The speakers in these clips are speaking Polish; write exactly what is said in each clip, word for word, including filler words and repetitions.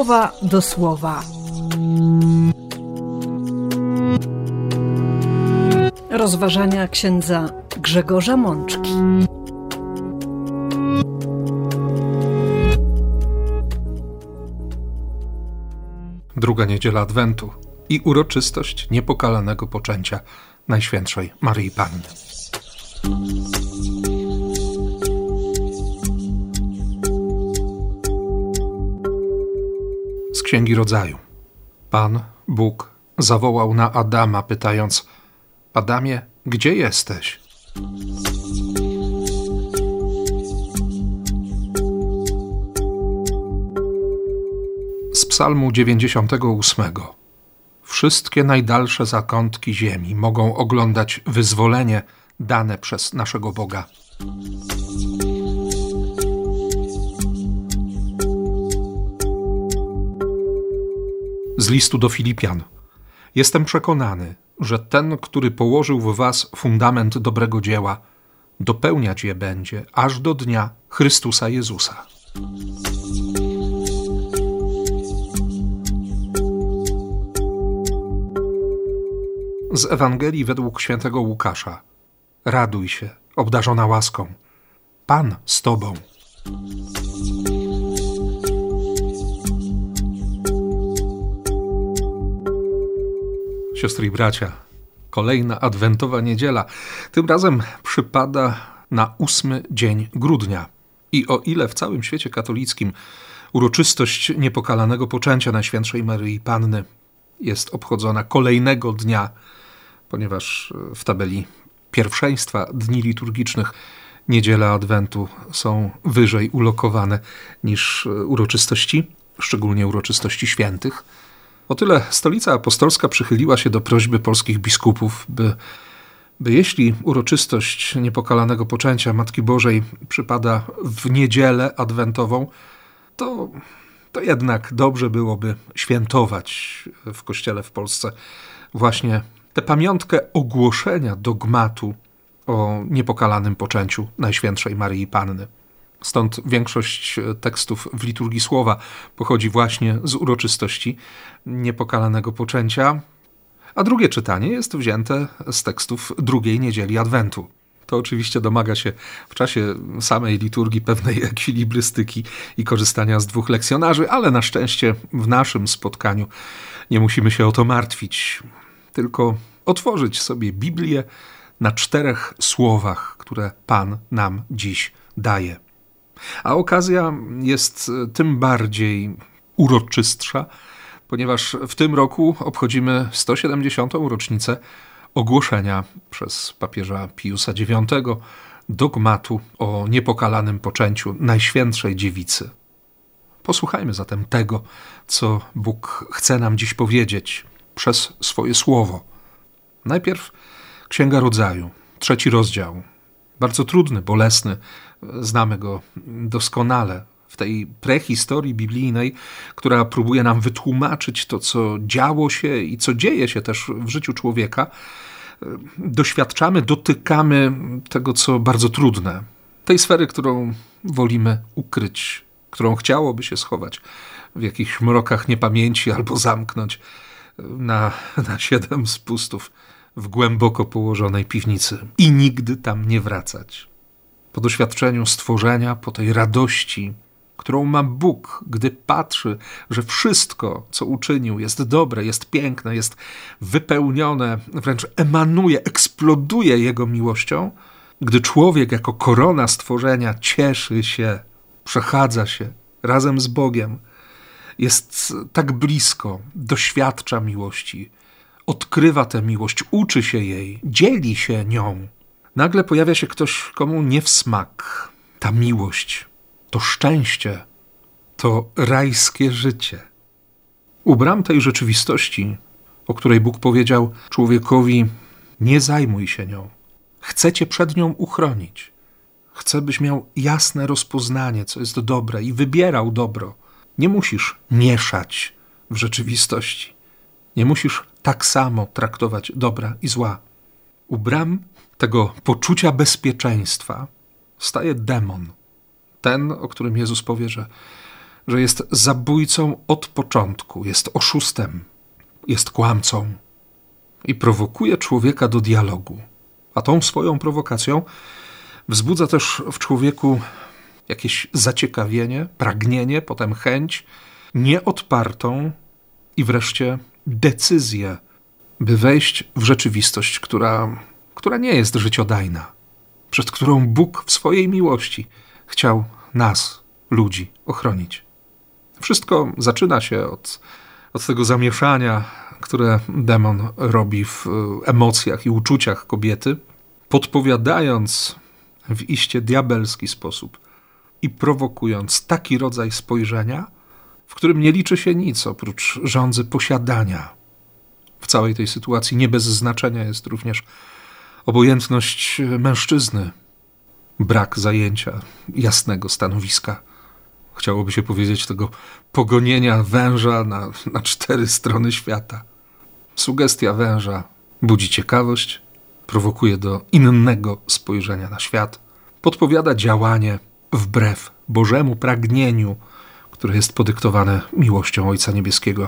słowa do słowa. Rozważania księdza Grzegorza Mączki. Druga niedziela Adwentu i uroczystość niepokalanego poczęcia Najświętszej Maryi Panny. Z Księgi Rodzaju. Pan, Bóg, zawołał na Adama, pytając: Adamie, gdzie jesteś? Z Psalmu dziewięćdziesiątego ósmego. Wszystkie najdalsze zakątki ziemi mogą oglądać wyzwolenie dane przez naszego Boga. Z listu do Filipian. Jestem przekonany, że ten, który położył w was fundament dobrego dzieła, dopełniać je będzie aż do dnia Chrystusa Jezusa. Z Ewangelii według świętego Łukasza. Raduj się, obdarzona łaską. Pan z tobą. Siostry i bracia, kolejna adwentowa niedziela. Tym razem przypada na ósmy dzień grudnia. I o ile w całym świecie katolickim uroczystość niepokalanego poczęcia Najświętszej Maryi Panny jest obchodzona kolejnego dnia, ponieważ w tabeli pierwszeństwa dni liturgicznych niedziele Adwentu są wyżej ulokowane niż uroczystości, szczególnie uroczystości świętych. O tyle Stolica Apostolska przychyliła się do prośby polskich biskupów, by, by jeśli uroczystość niepokalanego poczęcia Matki Bożej przypada w niedzielę adwentową, to, to jednak dobrze byłoby świętować w Kościele w Polsce właśnie tę pamiątkę ogłoszenia dogmatu o niepokalanym poczęciu Najświętszej Maryi Panny. Stąd większość tekstów w liturgii słowa pochodzi właśnie z uroczystości niepokalanego poczęcia, a drugie czytanie jest wzięte z tekstów drugiej niedzieli Adwentu. To oczywiście domaga się w czasie samej liturgii pewnej ekwilibrystyki i korzystania z dwóch lekcjonarzy, ale na szczęście w naszym spotkaniu nie musimy się o to martwić, tylko otworzyć sobie Biblię na czterech słowach, które Pan nam dziś daje. A okazja jest tym bardziej uroczystsza, ponieważ w tym roku obchodzimy sto siedemdziesiątą rocznicę ogłoszenia przez papieża Piusa dziewiątego dogmatu o niepokalanym poczęciu Najświętszej Dziewicy. Posłuchajmy zatem tego, co Bóg chce nam dziś powiedzieć przez swoje słowo. Najpierw Księga Rodzaju, trzeci rozdział. Bardzo trudny, bolesny, znamy go doskonale w tej prehistorii biblijnej, która próbuje nam wytłumaczyć to, co działo się i co dzieje się też w życiu człowieka. Doświadczamy, dotykamy tego, co bardzo trudne. Tej sfery, którą wolimy ukryć, którą chciałoby się schować w jakichś mrokach niepamięci albo zamknąć na, na siedem spustów w głęboko położonej piwnicy i nigdy tam nie wracać. Po doświadczeniu stworzenia, po tej radości, którą ma Bóg, gdy patrzy, że wszystko, co uczynił, jest dobre, jest piękne, jest wypełnione, wręcz emanuje, eksploduje Jego miłością, gdy człowiek jako korona stworzenia cieszy się, przechadza się razem z Bogiem, jest tak blisko, doświadcza miłości, odkrywa tę miłość, uczy się jej, dzieli się nią. Nagle pojawia się ktoś, komu nie w smak ta miłość, to szczęście, to rajskie życie. U bram tej rzeczywistości, o której Bóg powiedział człowiekowi: nie zajmuj się nią, chcę cię przed nią uchronić. Chcę, byś miał jasne rozpoznanie, co jest dobre i wybierał dobro. Nie musisz mieszać w rzeczywistości. Nie musisz tak samo traktować dobra i zła. U bram tego poczucia bezpieczeństwa staje demon. Ten, o którym Jezus powie, że, że jest zabójcą od początku, jest oszustem, jest kłamcą i prowokuje człowieka do dialogu. A tą swoją prowokacją wzbudza też w człowieku jakieś zaciekawienie, pragnienie, potem chęć nieodpartą i wreszcie decyzję, by wejść w rzeczywistość, która, która nie jest życiodajna, przed którą Bóg w swojej miłości chciał nas, ludzi, ochronić. Wszystko zaczyna się od, od tego zamieszania, które demon robi w emocjach i uczuciach kobiety, podpowiadając w iście diabelski sposób i prowokując taki rodzaj spojrzenia, w którym nie liczy się nic oprócz żądzy posiadania. W całej tej sytuacji nie bez znaczenia jest również obojętność mężczyzny, brak zajęcia jasnego stanowiska. Chciałoby się powiedzieć tego pogonienia węża na, na cztery strony świata. Sugestia węża budzi ciekawość, prowokuje do innego spojrzenia na świat, podpowiada działanie wbrew Bożemu pragnieniu, które jest podyktowane miłością Ojca Niebieskiego.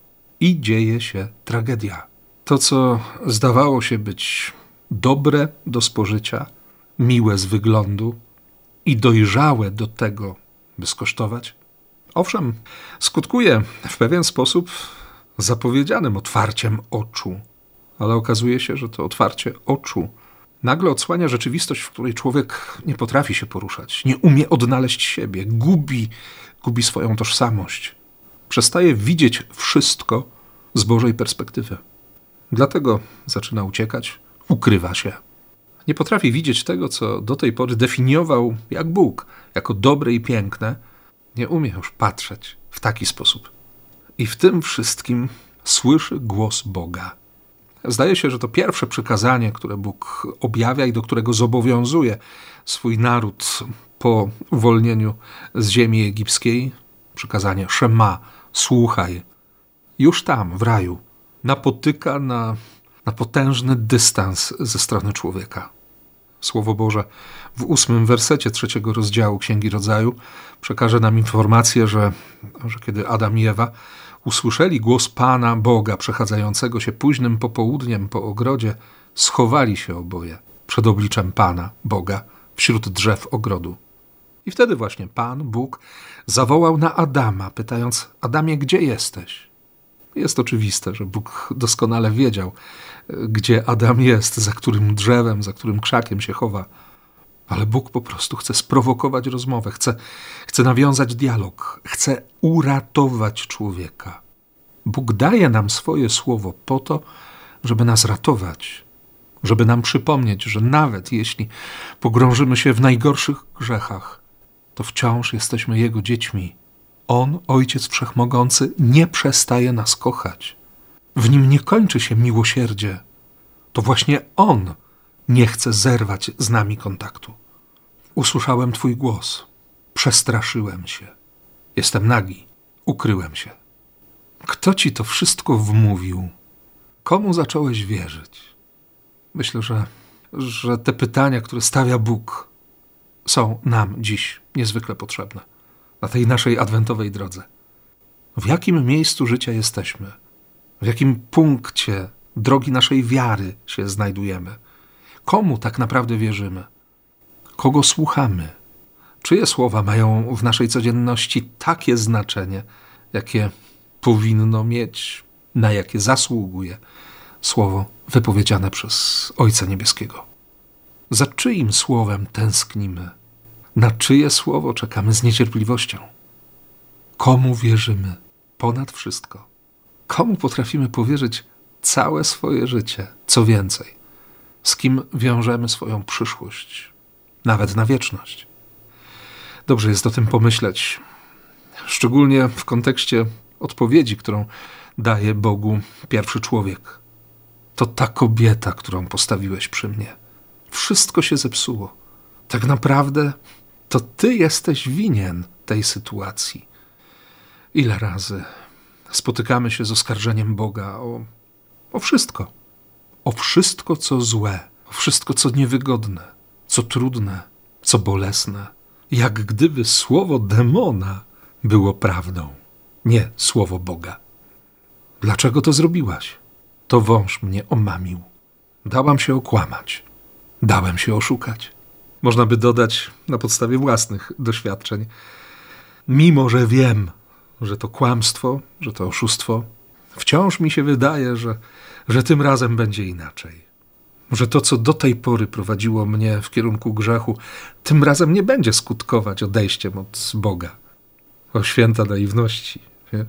I dzieje się tragedia. To, co zdawało się być dobre do spożycia, miłe z wyglądu i dojrzałe do tego, by skosztować, owszem, skutkuje w pewien sposób zapowiedzianym otwarciem oczu, ale okazuje się, że to otwarcie oczu nagle odsłania rzeczywistość, w której człowiek nie potrafi się poruszać, nie umie odnaleźć siebie, gubi, gubi swoją tożsamość. Przestaje widzieć wszystko z Bożej perspektywy. Dlatego zaczyna uciekać, ukrywa się. Nie potrafi widzieć tego, co do tej pory definiował jak Bóg, jako dobre i piękne. Nie umie już patrzeć w taki sposób. I w tym wszystkim słyszy głos Boga. Zdaje się, że to pierwsze przykazanie, które Bóg objawia i do którego zobowiązuje swój naród po uwolnieniu z ziemi egipskiej, przykazanie Szema, słuchaj, już tam, w raju, napotyka na, na potężny dystans ze strony człowieka. Słowo Boże w ósmym wersecie trzeciego rozdziału Księgi Rodzaju przekaże nam informację, że, że kiedy Adam i Ewa usłyszeli głos Pana Boga przechadzającego się późnym popołudniem po ogrodzie, schowali się oboje przed obliczem Pana Boga wśród drzew ogrodu. I wtedy właśnie Pan Bóg zawołał na Adama, pytając: Adamie, gdzie jesteś? Jest oczywiste, że Bóg doskonale wiedział, gdzie Adam jest, za którym drzewem, za którym krzakiem się chowa. Ale Bóg po prostu chce sprowokować rozmowę, chce, chce nawiązać dialog, chce uratować człowieka. Bóg daje nam swoje słowo po to, żeby nas ratować, żeby nam przypomnieć, że nawet jeśli pogrążymy się w najgorszych grzechach, to wciąż jesteśmy Jego dziećmi. On, Ojciec Wszechmogący, nie przestaje nas kochać. W Nim nie kończy się miłosierdzie. To właśnie On nie chce zerwać z nami kontaktu. Usłyszałem Twój głos. Przestraszyłem się. Jestem nagi. Ukryłem się. Kto Ci to wszystko wmówił? Komu zacząłeś wierzyć? Myślę, że, że te pytania, które stawia Bóg, są nam dziś niezwykle potrzebne. Na tej naszej adwentowej drodze. W jakim miejscu życia jesteśmy? W jakim punkcie drogi naszej wiary się znajdujemy? Komu tak naprawdę wierzymy? Kogo słuchamy? Czyje słowa mają w naszej codzienności takie znaczenie, jakie powinno mieć, na jakie zasługuje słowo wypowiedziane przez Ojca Niebieskiego? Za czyim słowem tęsknimy? Na czyje słowo czekamy z niecierpliwością? Komu wierzymy ponad wszystko? Komu potrafimy powierzyć całe swoje życie? Co więcej, z kim wiążemy swoją przyszłość, nawet na wieczność? Dobrze jest o tym pomyśleć, szczególnie w kontekście odpowiedzi, którą daje Bogu pierwszy człowiek. To ta kobieta, którą postawiłeś przy mnie. Wszystko się zepsuło. Tak naprawdę to Ty jesteś winien tej sytuacji. Ile razy spotykamy się z oskarżeniem Boga o, o wszystko. O wszystko, co złe. O wszystko, co niewygodne. Co trudne. Co bolesne. Jak gdyby słowo demona było prawdą, nie słowo Boga. Dlaczego to zrobiłaś? To wąż mnie omamił. Dałam się okłamać. Dałem się oszukać. Można by dodać na podstawie własnych doświadczeń. Mimo że wiem, że to kłamstwo, że to oszustwo, wciąż mi się wydaje, że, że tym razem będzie inaczej. Że to, co do tej pory prowadziło mnie w kierunku grzechu, tym razem nie będzie skutkować odejściem od Boga. O święta naiwności, nie?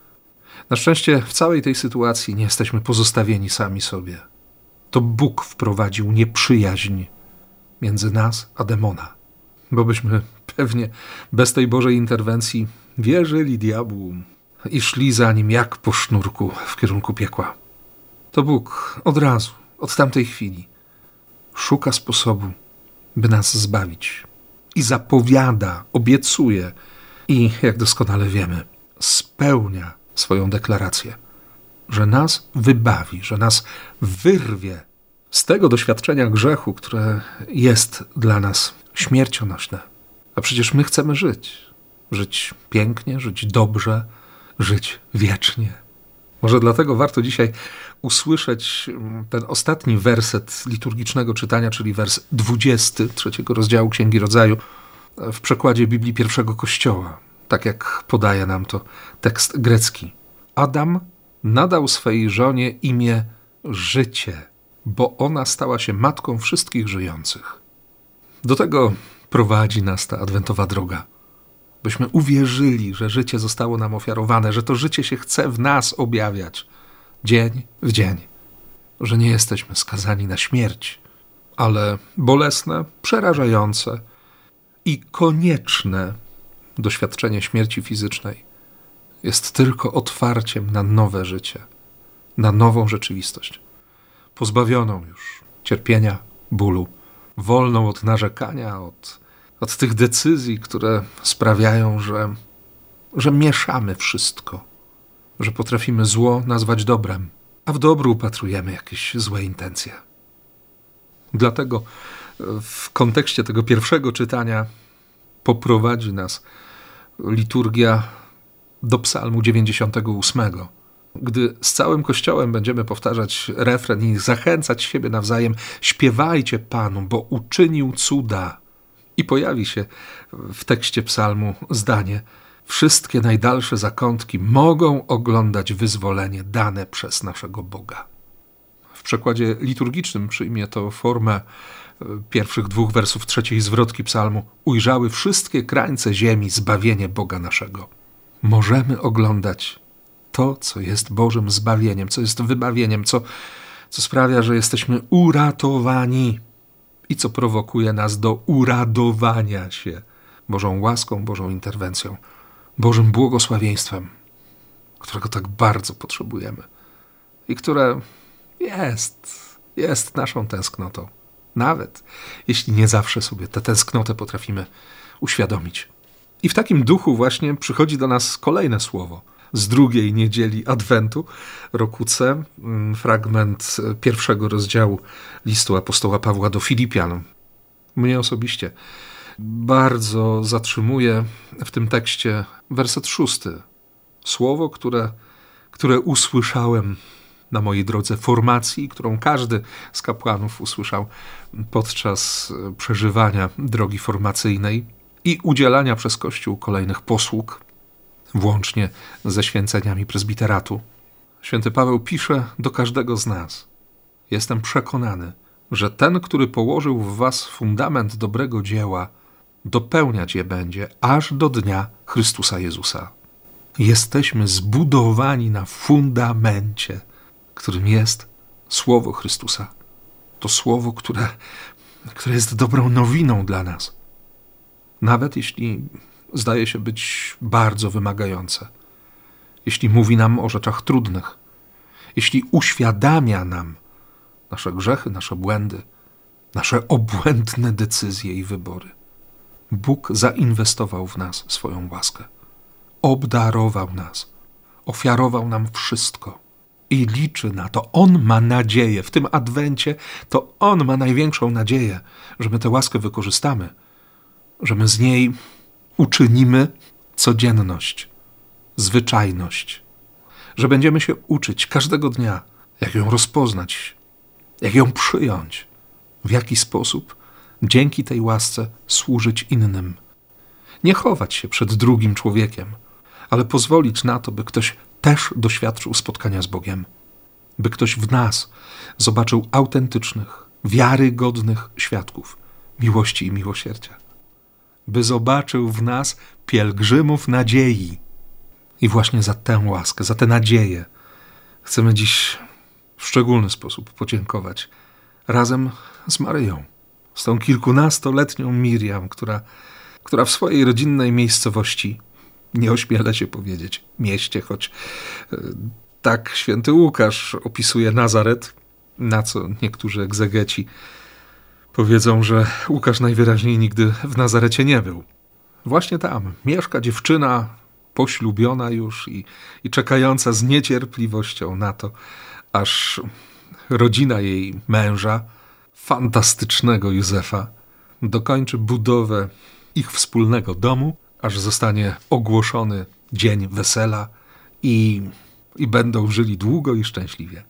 Na szczęście w całej tej sytuacji nie jesteśmy pozostawieni sami sobie. To Bóg wprowadził nieprzyjaźń między nas a demona. Bo byśmy pewnie bez tej Bożej interwencji wierzyli diabłu i szli za nim jak po sznurku w kierunku piekła. To Bóg od razu, od tamtej chwili szuka sposobu, by nas zbawić. I zapowiada, obiecuje i, jak doskonale wiemy, spełnia swoją deklarację, że nas wybawi, że nas wyrwie z tego doświadczenia grzechu, które jest dla nas śmiercionośne. A przecież my chcemy żyć. Żyć pięknie, żyć dobrze, żyć wiecznie. Może dlatego warto dzisiaj usłyszeć ten ostatni werset liturgicznego czytania, czyli wers dwudziesty trzeciego rozdziału Księgi Rodzaju w przekładzie Biblii Pierwszego Kościoła, tak jak podaje nam to tekst grecki. Adam nadał swej żonie imię Życie, bo ona stała się matką wszystkich żyjących. Do tego prowadzi nas ta adwentowa droga, byśmy uwierzyli, że życie zostało nam ofiarowane, że to życie się chce w nas objawiać dzień w dzień, że nie jesteśmy skazani na śmierć, ale bolesne, przerażające i konieczne doświadczenie śmierci fizycznej jest tylko otwarciem na nowe życie, na nową rzeczywistość, pozbawioną już cierpienia, bólu, wolną od narzekania, od, od tych decyzji, które sprawiają, że, że mieszamy wszystko, że potrafimy zło nazwać dobrem, a w dobru upatrujemy jakieś złe intencje. Dlatego w kontekście tego pierwszego czytania poprowadzi nas liturgia do psalmu dziewięćdziesiątego ósmego. Gdy z całym Kościołem będziemy powtarzać refren i zachęcać siebie nawzajem: śpiewajcie Panu, bo uczynił cuda. I pojawi się w tekście psalmu zdanie: wszystkie najdalsze zakątki mogą oglądać wyzwolenie dane przez naszego Boga. W przekładzie liturgicznym przyjmie to formę pierwszych dwóch wersów trzeciej zwrotki psalmu: ujrzały wszystkie krańce ziemi zbawienie Boga naszego. Możemy oglądać to, co jest Bożym zbawieniem, co jest wybawieniem, co, co sprawia, że jesteśmy uratowani i co prowokuje nas do uradowania się Bożą łaską, Bożą interwencją, Bożym błogosławieństwem, którego tak bardzo potrzebujemy i które jest, jest naszą tęsknotą. Nawet jeśli nie zawsze sobie tę tęsknotę potrafimy uświadomić. I w takim duchu właśnie przychodzi do nas kolejne słowo z drugiej niedzieli Adwentu, roku C, fragment pierwszego rozdziału listu apostoła Pawła do Filipian. Mnie osobiście bardzo zatrzymuje w tym tekście werset szósty. Słowo, które, które usłyszałem na mojej drodze formacji, którą każdy z kapłanów usłyszał podczas przeżywania drogi formacyjnej i udzielania przez Kościół kolejnych posług, włącznie ze święceniami prezbiteratu. Święty Paweł pisze do każdego z nas: jestem przekonany, że ten, który położył w was fundament dobrego dzieła, dopełniać je będzie aż do dnia Chrystusa Jezusa. Jesteśmy zbudowani na fundamencie, którym jest Słowo Chrystusa. To Słowo, które, które jest dobrą nowiną dla nas. Nawet jeśli zdaje się być bardzo wymagające. Jeśli mówi nam o rzeczach trudnych. Jeśli uświadamia nam nasze grzechy, nasze błędy, nasze obłędne decyzje i wybory. Bóg zainwestował w nas swoją łaskę. Obdarował nas. Ofiarował nam wszystko. I liczy na to. On ma nadzieję. W tym Adwencie to On ma największą nadzieję, że my tę łaskę wykorzystamy, że my z niej uczynimy codzienność, zwyczajność, że będziemy się uczyć każdego dnia, jak ją rozpoznać, jak ją przyjąć, w jaki sposób dzięki tej łasce służyć innym. Nie chować się przed drugim człowiekiem, ale pozwolić na to, by ktoś też doświadczył spotkania z Bogiem, by ktoś w nas zobaczył autentycznych, wiarygodnych świadków miłości i miłosierdzia, by zobaczył w nas pielgrzymów nadziei. I właśnie za tę łaskę, za tę nadzieję chcemy dziś w szczególny sposób podziękować razem z Maryją, z tą kilkunastoletnią Miriam, która, która w swojej rodzinnej miejscowości, nie ośmielę się powiedzieć mieście, choć tak święty Łukasz opisuje Nazaret, na co niektórzy egzegeci powiedzą, że Łukasz najwyraźniej nigdy w Nazarecie nie był. Właśnie tam mieszka dziewczyna poślubiona już i, i czekająca z niecierpliwością na to, aż rodzina jej męża, fantastycznego Józefa, dokończy budowę ich wspólnego domu, aż zostanie ogłoszony dzień wesela i, i będą żyli długo i szczęśliwie.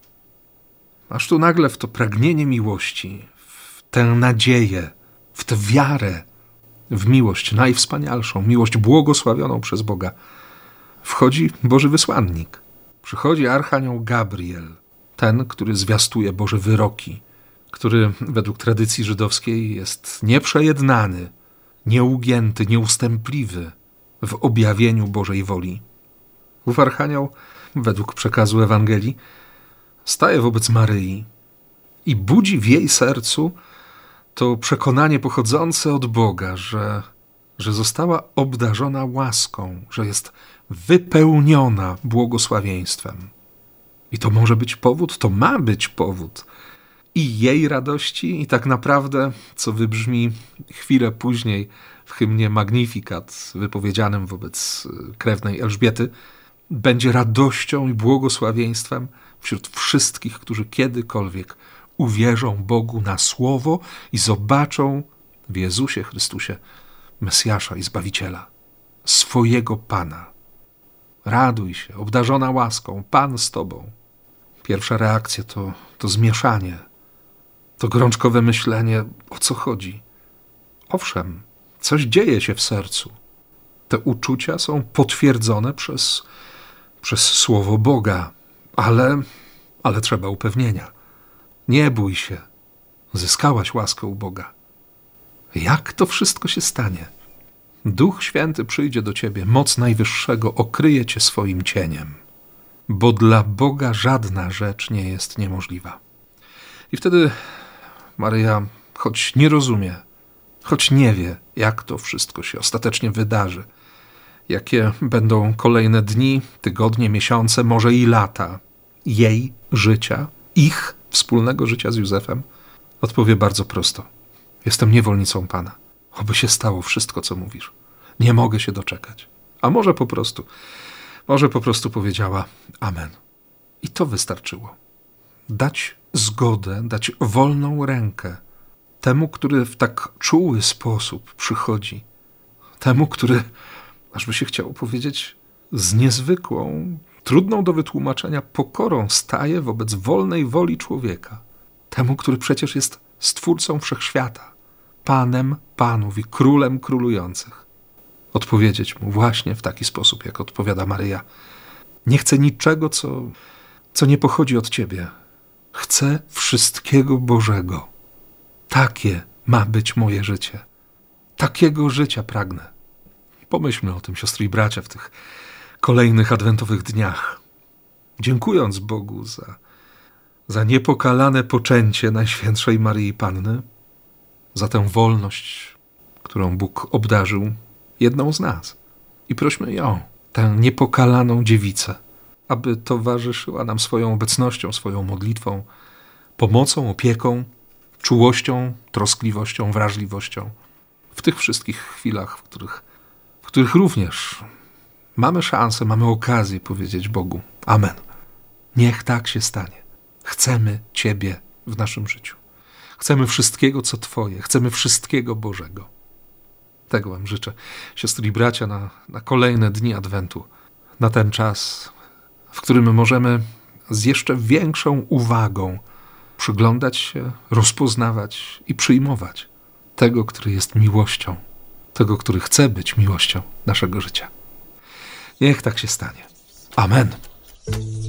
Aż tu nagle w to pragnienie miłości, w tę nadzieję, w tę wiarę, w miłość najwspanialszą, miłość błogosławioną przez Boga, wchodzi Boży wysłannik. Przychodzi archanioł Gabriel, ten, który zwiastuje Boże wyroki, który według tradycji żydowskiej jest nieprzejednany, nieugięty, nieustępliwy w objawieniu Bożej woli. Ów archanioł, według przekazu Ewangelii, staje wobec Maryi i budzi w jej sercu to przekonanie pochodzące od Boga, że, że została obdarzona łaską, że jest wypełniona błogosławieństwem. I to może być powód, to ma być powód i jej radości, i tak naprawdę, co wybrzmi chwilę później w hymnie Magnificat wypowiedzianym wobec krewnej Elżbiety, będzie radością i błogosławieństwem wśród wszystkich, którzy kiedykolwiek uwierzą Bogu na słowo i zobaczą w Jezusie Chrystusie Mesjasza i Zbawiciela, swojego Pana. Raduj się, obdarzona łaską, Pan z tobą. Pierwsza reakcja to, to zmieszanie, to gorączkowe myślenie, o co chodzi. Owszem, coś dzieje się w sercu. Te uczucia są potwierdzone przez, przez słowo Boga, ale, ale trzeba upewnienia. Nie bój się, zyskałaś łaskę u Boga. Jak to wszystko się stanie? Duch Święty przyjdzie do ciebie, moc Najwyższego okryje cię swoim cieniem, bo dla Boga żadna rzecz nie jest niemożliwa. I wtedy Maryja, choć nie rozumie, choć nie wie, jak to wszystko się ostatecznie wydarzy, jakie będą kolejne dni, tygodnie, miesiące, może i lata jej życia, ich wspólnego życia z Józefem, odpowie bardzo prosto. Jestem niewolnicą Pana. Oby się stało wszystko, co mówisz. Nie mogę się doczekać. A może po prostu, może po prostu powiedziała amen. I to wystarczyło. Dać zgodę, dać wolną rękę temu, który w tak czuły sposób przychodzi. Temu, który, aż by się chciało powiedzieć, z niezwykłą, trudną do wytłumaczenia pokorą staje wobec wolnej woli człowieka. Temu, który przecież jest Stwórcą Wszechświata, Panem Panów i Królem Królujących. Odpowiedzieć mu właśnie w taki sposób, jak odpowiada Maryja. Nie chcę niczego, co, co nie pochodzi od ciebie. Chcę wszystkiego Bożego. Takie ma być moje życie. Takiego życia pragnę. Pomyślmy o tym, siostry i bracia, w tych kolejnych adwentowych dniach. Dziękując Bogu za, za niepokalane poczęcie Najświętszej Maryi Panny, za tę wolność, którą Bóg obdarzył jedną z nas. I prośmy ją, tę niepokalaną dziewicę, aby towarzyszyła nam swoją obecnością, swoją modlitwą, pomocą, opieką, czułością, troskliwością, wrażliwością. W tych wszystkich chwilach, w których, w których również mamy szansę, mamy okazję powiedzieć Bogu amen. Niech tak się stanie. Chcemy Ciebie w naszym życiu. Chcemy wszystkiego, co Twoje. Chcemy wszystkiego Bożego. Tego wam życzę, siostry i bracia, na, na kolejne dni Adwentu. Na ten czas, w którym możemy z jeszcze większą uwagą przyglądać się, rozpoznawać i przyjmować tego, który jest miłością, tego, który chce być miłością naszego życia. Niech tak się stanie. Amen.